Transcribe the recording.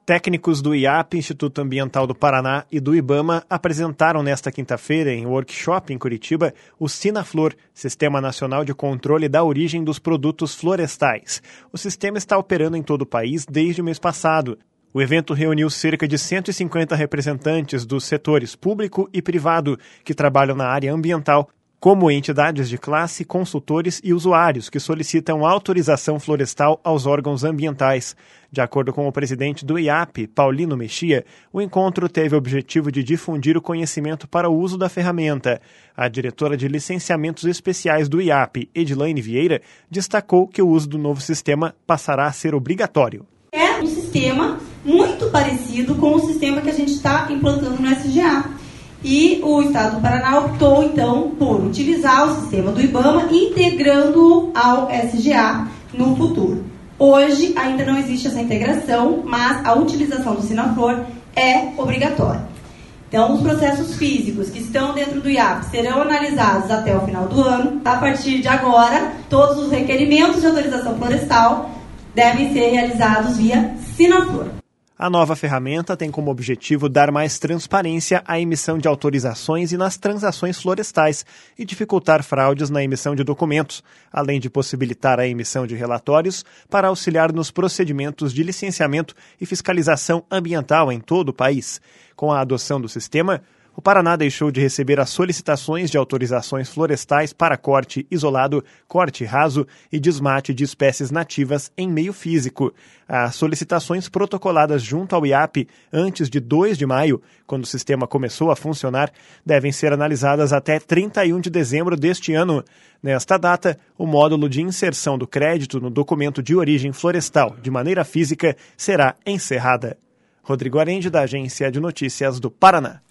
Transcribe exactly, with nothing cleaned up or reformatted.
Técnicos do I A P, Instituto Ambiental do Paraná, e do IBAMA apresentaram nesta quinta-feira, em workshop em Curitiba, o SINAFlor, Sistema Nacional de Controle da Origem dos Produtos Florestais. O sistema está operando em todo o país desde o mês passado. O evento reuniu cerca de cento e cinquenta representantes dos setores público e privado que trabalham na área ambiental, como entidades de classe, consultores e usuários que solicitam autorização florestal aos órgãos ambientais. De acordo com o presidente do I A P, Paulino Mexia, o encontro teve o objetivo de difundir o conhecimento para o uso da ferramenta. A diretora de licenciamentos especiais do I A P, Edilaine Vieira, destacou que o uso do novo sistema passará a ser obrigatório. É um sistema muito parecido com o sistema que a gente está implantando no S G A. E o Estado do Paraná optou, então, por utilizar o sistema do IBAMA, integrando-o ao S G A no futuro. Hoje, ainda não existe essa integração, mas a utilização do SINAFlor é obrigatória. Então, os processos físicos que estão dentro do I A P serão analisados até o final do ano. A partir de agora, todos os requerimentos de autorização florestal devem ser realizados via SINAFlor. A nova ferramenta tem como objetivo dar mais transparência à emissão de autorizações e nas transações florestais e dificultar fraudes na emissão de documentos, além de possibilitar a emissão de relatórios para auxiliar nos procedimentos de licenciamento e fiscalização ambiental em todo o país. Com a adoção do sistema, o Paraná deixou de receber as solicitações de autorizações florestais para corte isolado, corte raso e desmate de espécies nativas em meio físico. As solicitações protocoladas junto ao I A P antes de dois de maio, quando o sistema começou a funcionar, devem ser analisadas até trinta e um de dezembro deste ano. Nesta data, o módulo de inserção do crédito no documento de origem florestal de maneira física será encerrada. Rodrigo Arende, da Agência de Notícias do Paraná.